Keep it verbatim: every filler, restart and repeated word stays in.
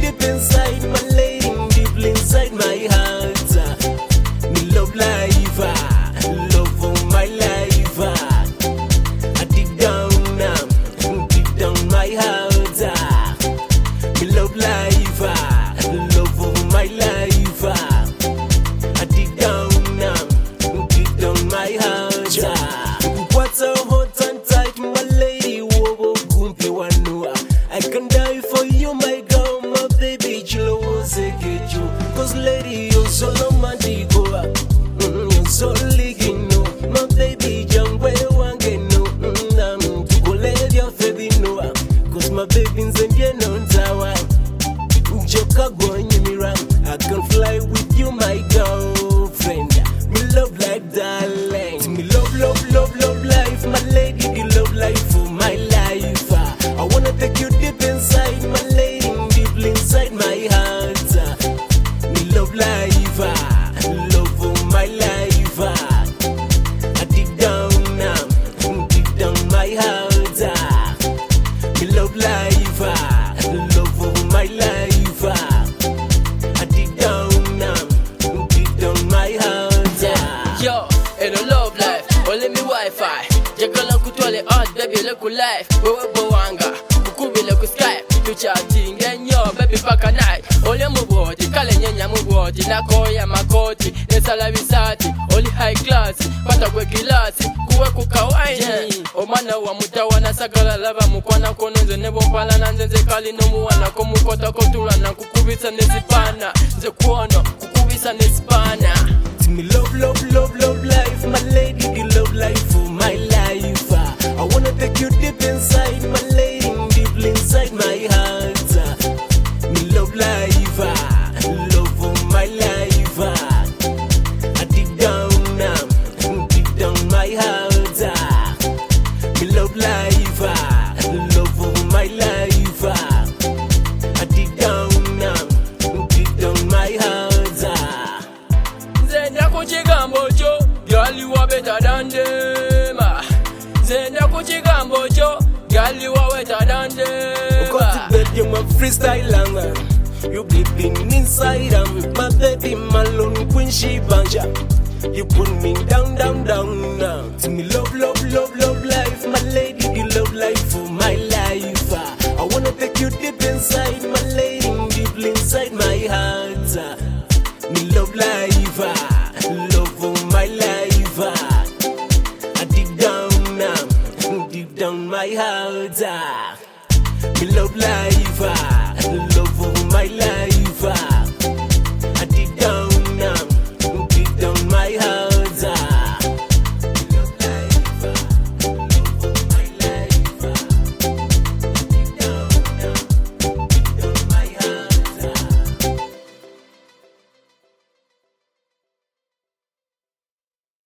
deep inside, my lady, deep inside my heart. Uh, me love life, uh, love of my life. Uh, I deep down, um, deep down my heart. Uh, me love life, uh, love of my life. Uh, I deep down, um, deep down my heart. Uh, what's a hot and tight, my lady? Whoa, kumpi wanua. I can die for you, my girl, my baby. Chilo won't get you. Cause lady, you're so romantic. Mm, you're so ligino. My baby, young way one get no. Mm, to go let your baby know. Cause my baby's in the non tower. Joka going me round. I can fly with you, my girlfriend. Me love like darling. Me love, love, love, love life. My lady, you love life for my life. I wanna take you deep inside, my lady, deep inside my heart. Me love life, love for my life. I deep down, deep down my heart. Me love life, love for my life. I deep down, deep down my heart. Yo, in a love life, only me Wi-Fi. Jagala kutwale art, baby, look life. Wewe bowanga, kukubi look Skype. Tu chatting, and yo, baby, back a night. Only mu body, kale nyenya mu body. Nakoya makoti, nesala visati. Only high class, pata kwe kilasi. Kuwe kukawaini. Omana wa mutawana sagala lava mukwana kononze. Nebo mpala na nzenze kali no muwana. Komukota kotula na kukubisa nesipana. Nze kuono, kukubisa nesipana. Me love, love, love, love life, my lady, you love life for my life. Uh, I wanna take you deep inside, my lady, deep inside my heart. Uh, me love life, uh, love for my life. Uh, I deep down, um, deep down my heart. Uh, me love life, uh, love for my life. Uh, I deep down, um, deep down my heart. Uh, Zenda kuchigambo cho, girl you are better than them. Zenda kuchigambo cho, girl you are better than them. Got to bed, you my freestyle longer. You bleeping inside, um, my baby, my lone queen, she banja. You put me down, down, down now. To me love, love, love, love life, my lady, you love life for my life. Uh, I wanna take you deep inside, my lady, deep inside my heart. Uh, me love life, uh, love for my life. Uh, I deep down now, deep down my heart. Uh, me love life. Uh,